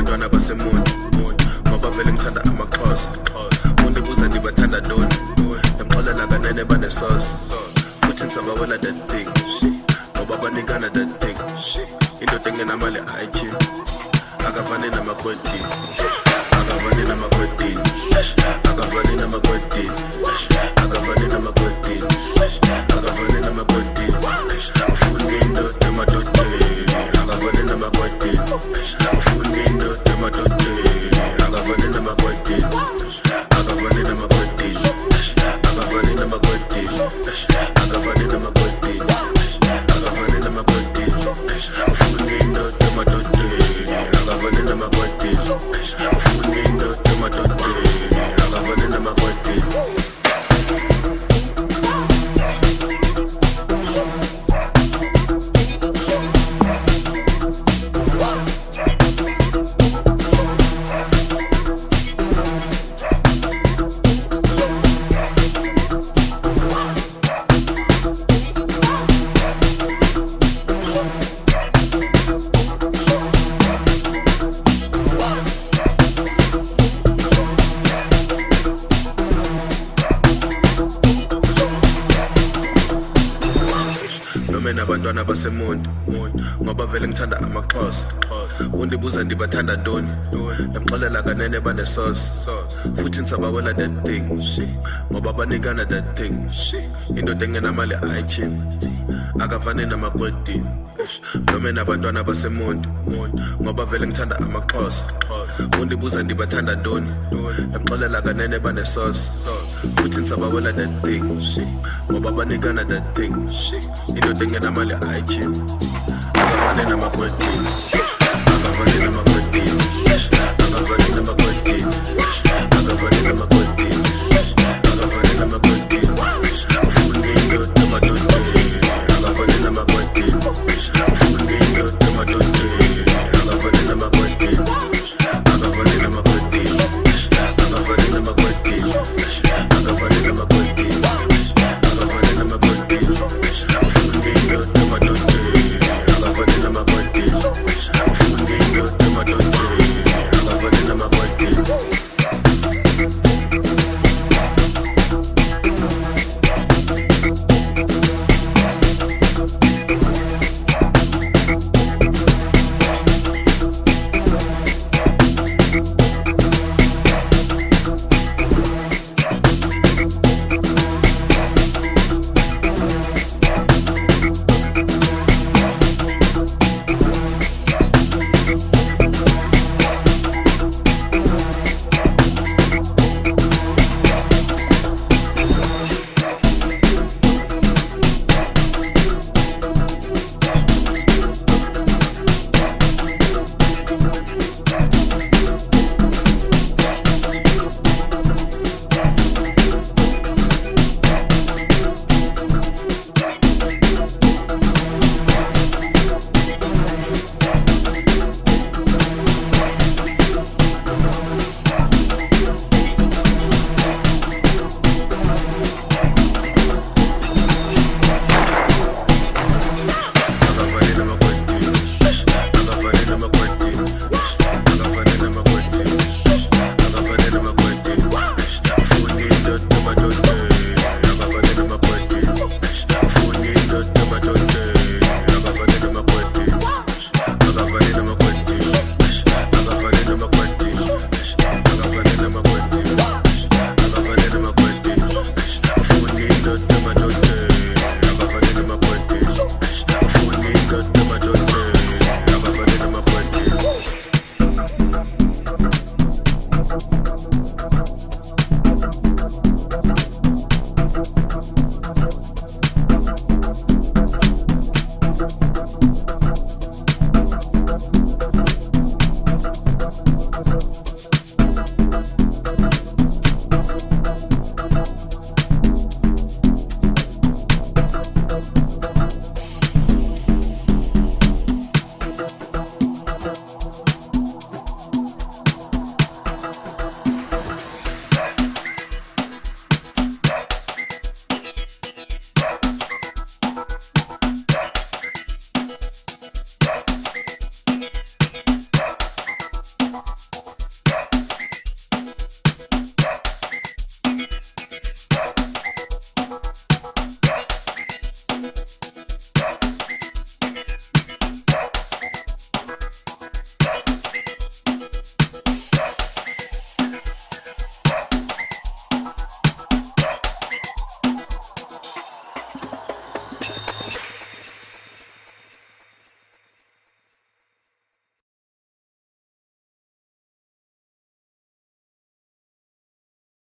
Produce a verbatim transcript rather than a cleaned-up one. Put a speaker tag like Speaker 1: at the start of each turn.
Speaker 1: nabantwana basemundi ngoba vele ngithanda amaxhosa undibuza ndibathanda ntoni ndamxolela kanene banesosi futhi ndisabawela that thing ngoba banikana that thing indoda engenamali ayitshini akavani namakwetini akavani namakwetini akavani namakwetini akavani namakwetini akavani namakwetini ufuna indoda emadodeni akavani namakwetini ufuna indoda emadodeni akavani namakwetini akavani namakwetini akavani namakwetini akavani namakwetini akavani namakwetini ufuna indoda emadodeni akavani namakwetini ufuna indoda emadodeni akavani namakwetini. Nabantwana basemundi ngoba vele ngithanda amaxhosa undibuza ndibathanda ntoni ndamxolela kanene banesosi futhi ndisabawela that thing ngoba banikana that thing indoda engenamali ayitshini akavani namakwetini nome nabantwana basemundi ngoba vele ngithanda amaxhosa undibuza ndibathanda ntoni ndamxolela kanene banesosi futhi ndisabawela that thing ngoba banikana that thing indoda engenamali ayitshini akavani namakwetini akavani namakwetini